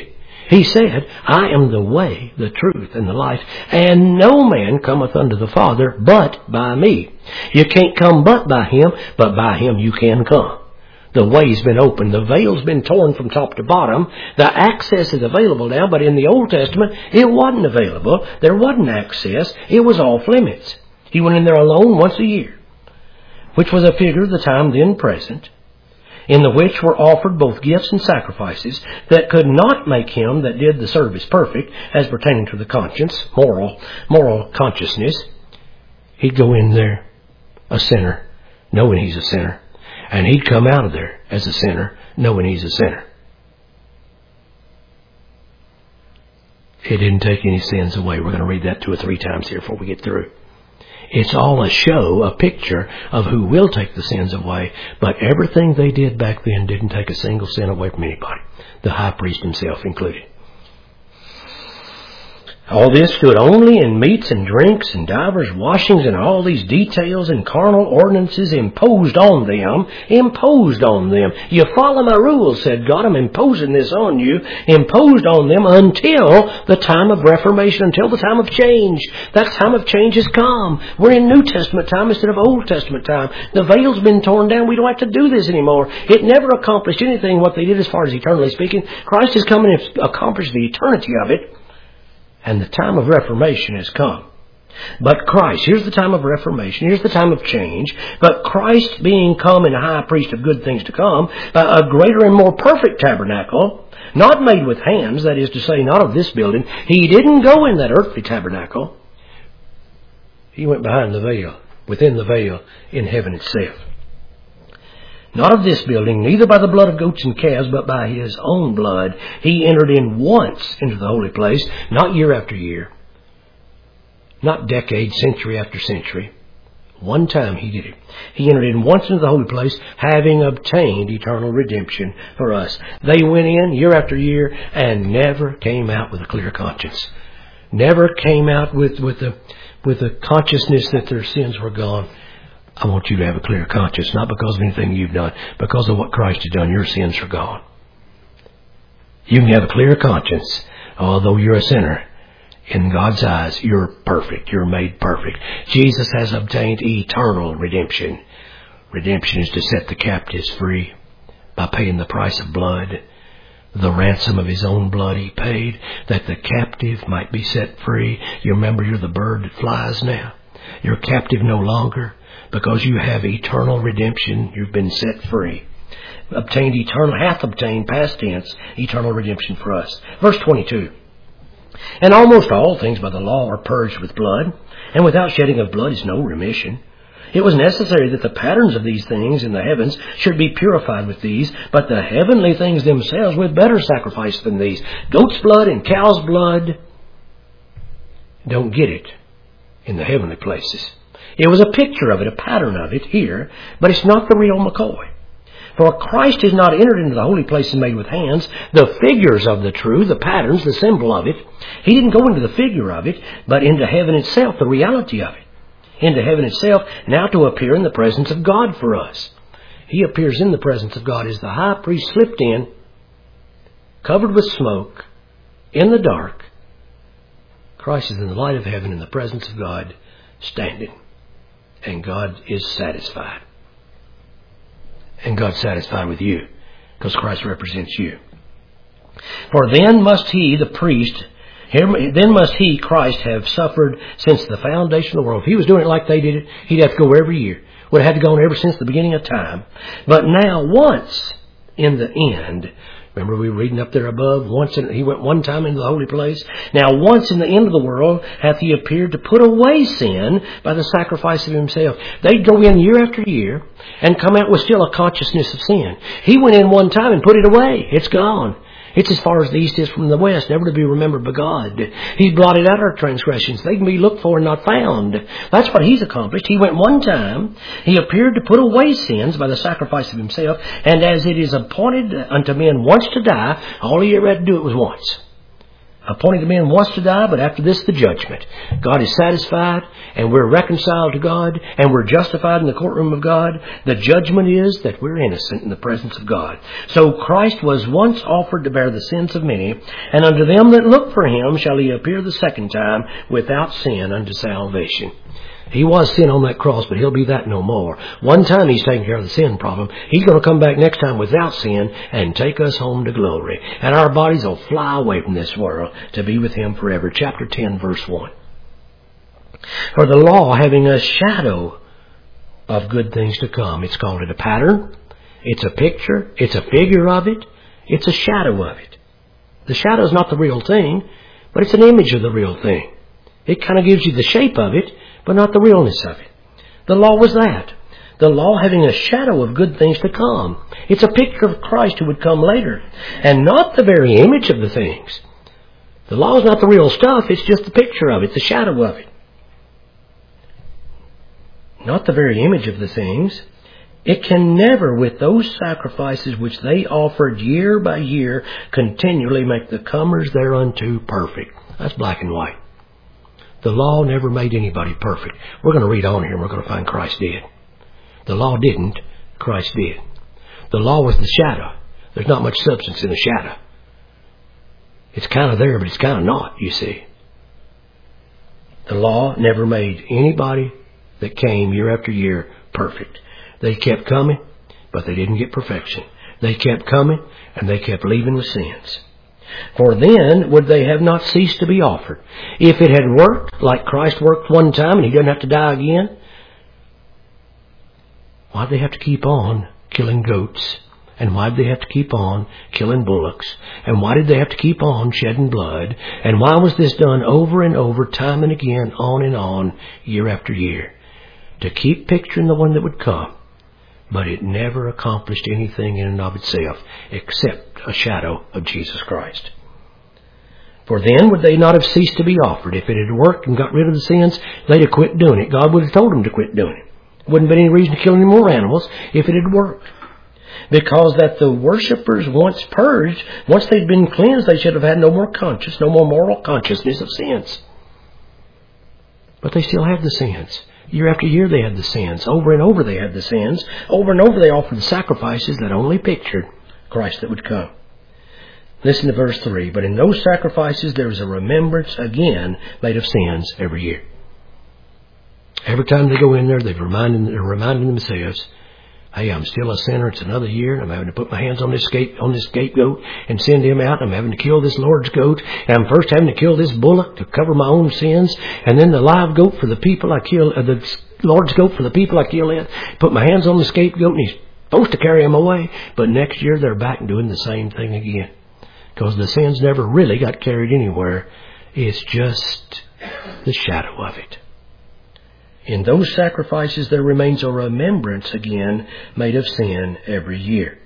He said, I am the way, the truth, and the life, and no man cometh unto the Father but by me. You can't come but by Him, but by Him you can come. The way's been opened. The veil's been torn from top to bottom. The access is available now, but in the Old Testament, it wasn't available. There wasn't access. It was off limits. He went in there alone once a year, which was a figure of the time then present, in the which were offered both gifts and sacrifices that could not make him that did the service perfect, as pertaining to the conscience, moral, moral consciousness. He'd go in there a sinner, knowing he's a sinner, and he'd come out of there as a sinner, knowing he's a sinner. It didn't take any sins away. We're going to read that two or three times here before we get through. It's all a show, a picture of who will take the sins away. But everything they did back then didn't take a single sin away from anybody. The high priest himself included. All this stood only in meats and drinks and divers washings and all these details and carnal ordinances imposed on them, imposed on them. You follow my rules, said God. I'm imposing this on you, imposed on them until the time of Reformation, until the time of change. That time of change has come. We're in New Testament time instead of Old Testament time. The veil's been torn down. We don't have to do this anymore. It never accomplished anything what they did as far as eternally speaking. Christ has come and accomplished the eternity of it. And the time of Reformation has come. But Christ, here's the time of Reformation, here's the time of change. But Christ being come and a high priest of good things to come, a greater and more perfect tabernacle, not made with hands, that is to say, not of this building. He didn't go in that earthly tabernacle. He went behind the veil, within the veil, in heaven itself. Not of this building, neither by the blood of goats and calves, but by His own blood. He entered in once into the holy place, not year after year, not decade, century after century. One time He did it. He entered in once into the holy place, having obtained eternal redemption for us. They went in year after year and never came out with a clear conscience. Never came out with, with, the, with the consciousness that their sins were gone. I want you to have a clear conscience, not because of anything you've done, because of what Christ has done. Your sins are gone. You can have a clear conscience, although you're a sinner. In God's eyes, you're perfect. You're made perfect. Jesus has obtained eternal redemption. Redemption is to set the captives free by paying the price of blood. The ransom of His own blood He paid, that the captive might be set free. You remember, you're the bird that flies now. You're captive no longer. Because you have eternal redemption, you've been set free. Obtained eternal, hath obtained, past tense, eternal redemption for us. Verse twenty-two. And almost all things by the law are purged with blood, and without shedding of blood is no remission. It was necessary that the patterns of these things in the heavens should be purified with these, but the heavenly things themselves with better sacrifice than these. Goat's blood and cow's blood don't get it in the heavenly places. It was a picture of it, a pattern of it here, but it's not the real McCoy. For Christ has not entered into the holy places made with hands, the figures of the true, the patterns, the symbol of it. He didn't go into the figure of it, but into heaven itself, the reality of it. Into heaven itself, now to appear in the presence of God for us. He appears in the presence of God as the high priest slipped in, covered with smoke, in the dark. Christ is in the light of heaven in the presence of God, standing. And God is satisfied. And God's satisfied with you, because Christ represents you. For then must He, the priest, then must He, Christ, have suffered since the foundation of the world. If He was doing it like they did it, He'd have to go every year. Would have had to go ever since the beginning of time. But now, once in the end, remember we were reading up there above, once in, He went one time into the holy place. Now once in the end of the world hath He appeared to put away sin by the sacrifice of Himself. They'd go in year after year and come out with still a consciousness of sin. He went in one time and put it away. It's gone. It's as far as the east is from the west, never to be remembered by God. He blotted out our transgressions. They can be looked for and not found. That's what He's accomplished. He went one time. He appeared to put away sins by the sacrifice of Himself. And as it is appointed unto men once to die, all He ever had to do it was once. appointed men once to die, but after this the judgment. God is satisfied, and we're reconciled to God, and we're justified in the courtroom of God. The judgment is that we're innocent in the presence of God. So Christ was once offered to bear the sins of many, and unto them that look for him shall he appear the second time without sin unto salvation. He was sin on that cross, but he'll be that no more. One time he's taking care of the sin problem. He's going to come back next time without sin and take us home to glory. And our bodies will fly away from this world to be with him forever. Chapter ten, verse one. For the law, having a shadow of good things to come. It's called it a pattern. It's a picture. It's a figure of it. It's a shadow of it. The shadow is not the real thing, but it's an image of the real thing. It kind of gives you the shape of it, but not the realness of it. The law was that. The law having a shadow of good things to come. It's a picture of Christ who would come later, and not the very image of the things. The law is not the real stuff, it's just the picture of it, the shadow of it. Not the very image of the things. It can never, with those sacrifices which they offered year by year, continually make the comers thereunto perfect. That's black and white. The law never made anybody perfect. We're going to read on here and we're going to find Christ did. The law didn't. Christ did. The law was the shadow. There's not much substance in the shadow. It's kind of there, but it's kind of not, you see. The law never made anybody that came year after year perfect. They kept coming, but they didn't get perfection. They kept coming, and they kept leaving with sins. For then would they have not ceased to be offered. If it had worked like Christ worked one time and he doesn't have to die again, why'd they have to keep on killing goats? And why'd they have to keep on killing bullocks? And why did they have to keep on shedding blood? And why was this done over and over, time and again, on and on, year after year? To keep picturing the one that would come. But it never accomplished anything in and of itself except a shadow of Jesus Christ. For then would they not have ceased to be offered. If it had worked and got rid of the sins, they'd have quit doing it. God would have told them to quit doing it. Wouldn't have been any reason to kill any more animals if it had worked. Because that the worshippers once purged, once they'd been cleansed, they should have had no more conscience, no more moral consciousness of sins. But they still had the sins. Year after year they had the sins. Over and over they had the sins. Over and over they offered sacrifices that only pictured Christ that would come. Listen to verse three. But in those sacrifices there is a remembrance again made of sins every year. Every time they go in there, they're reminding, they're reminding themselves, hey, I'm still a sinner. It's another year, and I'm having to put my hands on this scape, on this scapegoat and send him out. I'm having to kill this Lord's goat, and I'm first having to kill this bullock to cover my own sins, and then the live goat for the people I kill, uh, the Lord's goat for the people I kill in. Put my hands on the scapegoat, and he's supposed to carry him away. But next year they're back and doing the same thing again, because the sins never really got carried anywhere. It's just the shadow of it. In those sacrifices there remains a remembrance again made of sin every year.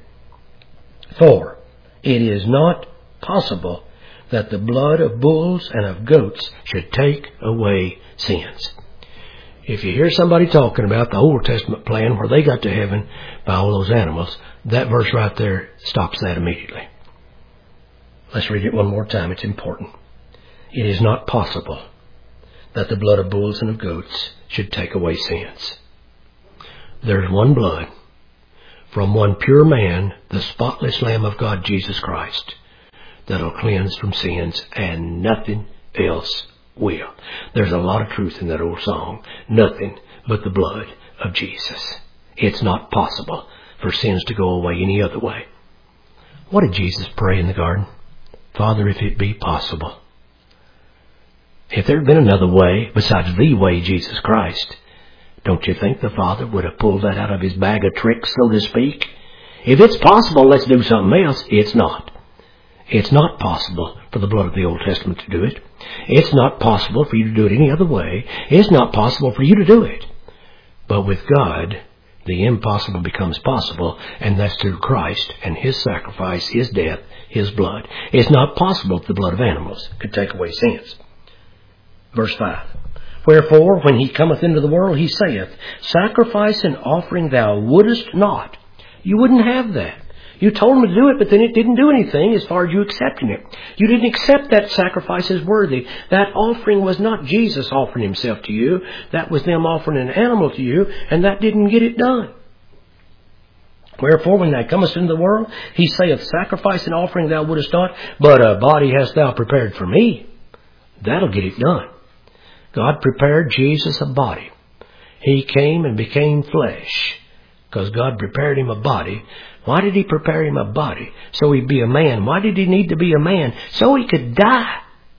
For it is not possible that the blood of bulls and of goats should take away sins. If you hear somebody talking about the Old Testament plan where they got to heaven by all those animals, that verse right there stops that immediately. Let's read it one more time. It's important. It is not possible that the blood of bulls and of goats should take away sins. There's one blood from one pure man, the spotless Lamb of God, Jesus Christ, that'll cleanse from sins, and nothing else will. There's a lot of truth in that old song. Nothing but the blood of Jesus. It's not possible for sins to go away any other way. What did Jesus pray in the garden? Father, if it be possible. If there had been another way besides the way, Jesus Christ, don't you think the Father would have pulled that out of his bag of tricks, so to speak? If it's possible, let's do something else. It's not. It's not possible for the blood of the Old Testament to do it. It's not possible for you to do it any other way. It's not possible for you to do it. But with God, the impossible becomes possible, and that's through Christ and his sacrifice, his death, his blood. It's not possible that the blood of animals could take away sins. Verse five. Wherefore, when he cometh into the world, he saith, Sacrifice and offering thou wouldest not. You wouldn't have that. You told him to do it, but then it didn't do anything as far as you accepting it. You didn't accept that sacrifice as worthy. That offering was not Jesus offering himself to you. That was them offering an animal to you, and that didn't get it done. Wherefore, when thou comest into the world, he saith, sacrifice and offering thou wouldest not, but a body hast thou prepared for me. That'll get it done. God prepared Jesus a body. He came and became flesh because God prepared him a body. Why did he prepare him a body? So he'd be a man. Why did he need to be a man? So he could die.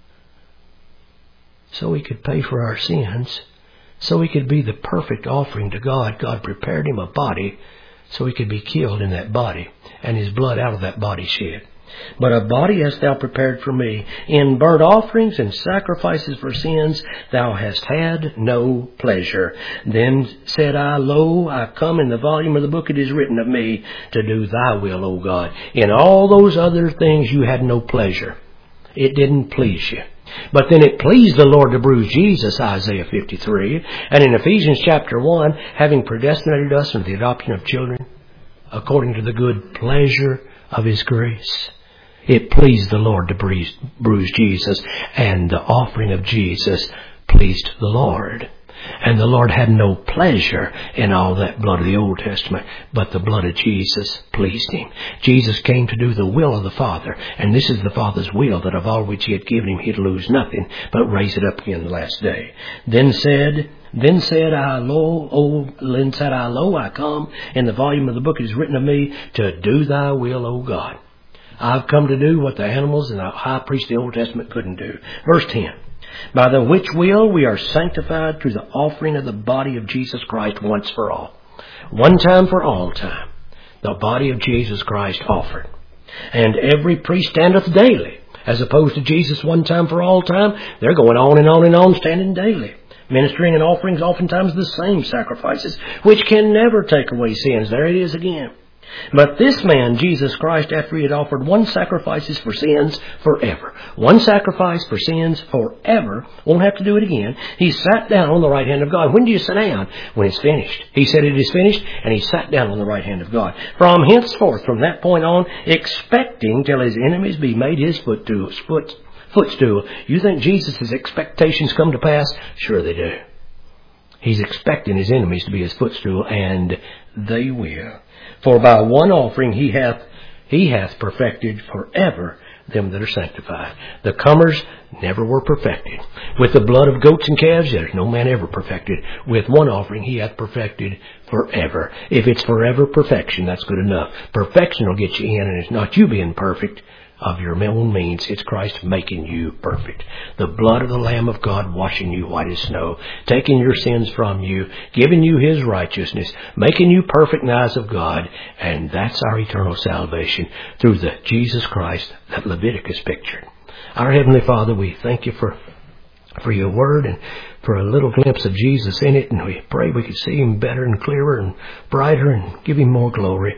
So he could pay for our sins. So he could be the perfect offering to God. God prepared him a body so he could be killed in that body and his blood out of that body shed. But a body hast thou prepared for me. In burnt offerings and sacrifices for sins thou hast had no pleasure. Then said I, Lo, I come, in the volume of the book it is written of me, to do thy will, O God. In all those other things you had no pleasure. It didn't please you. But then it pleased the Lord to bruise Jesus, Isaiah fifty-three. And in Ephesians chapter one, having predestinated us unto the adoption of children, according to the good pleasure of his grace. It pleased the Lord to bruise, bruise Jesus, and the offering of Jesus pleased the Lord. And the Lord had no pleasure in all that blood of the Old Testament, but the blood of Jesus pleased him. Jesus came to do the will of the Father, and this is the Father's will, that of all which he had given him he'd lose nothing, but raise it up again the last day. Then said... Then said I, Lo, O, then said I, Lo, I come, in the volume of the book it is written of me, to do thy will, O God. I've come to do what the animals and the high priest of the Old Testament couldn't do. Verse ten. By the which will we are sanctified through the offering of the body of Jesus Christ once for all. One time for all time. The body of Jesus Christ offered. And every priest standeth daily. As opposed to Jesus one time for all time, they're going on and on and on, standing daily. Ministering and offerings oftentimes the same sacrifices, which can never take away sins. There it is again. But this man, Jesus Christ, after he had offered one sacrifice for sins forever, one sacrifice for sins forever, won't have to do it again, he sat down on the right hand of God. When do you sit down? When it's finished. He said it is finished, and he sat down on the right hand of God. From henceforth, from that point on, expecting till his enemies be made his footstool. Foot, footstool. You think Jesus' expectations come to pass? Sure they do. He's expecting his enemies to be his footstool, and they will. For by one offering he hath he hath perfected forever them that are sanctified. The comers never were perfected. With the blood of goats and calves, there's no man ever perfected. With one offering he hath perfected forever. If it's forever perfection, that's good enough. Perfection will get you in, and it's not you being perfect of your own means. It's Christ making you perfect. The blood of the Lamb of God washing you white as snow, taking your sins from you, giving you his righteousness, making you perfect in the eyes of God. And that's our eternal salvation through the Jesus Christ that Leviticus pictured. Our Heavenly Father, we thank you for for your word and for a little glimpse of Jesus in it. And we pray we could see him better and clearer and brighter and give him more glory.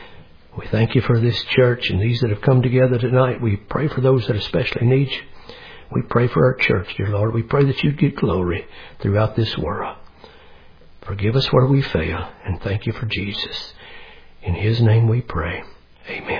We thank you for this church and these that have come together tonight. We pray for those that especially need you. We pray for our church, dear Lord. We pray that you'd get glory throughout this world. Forgive us where we fail, and thank you for Jesus. In his name we pray. Amen.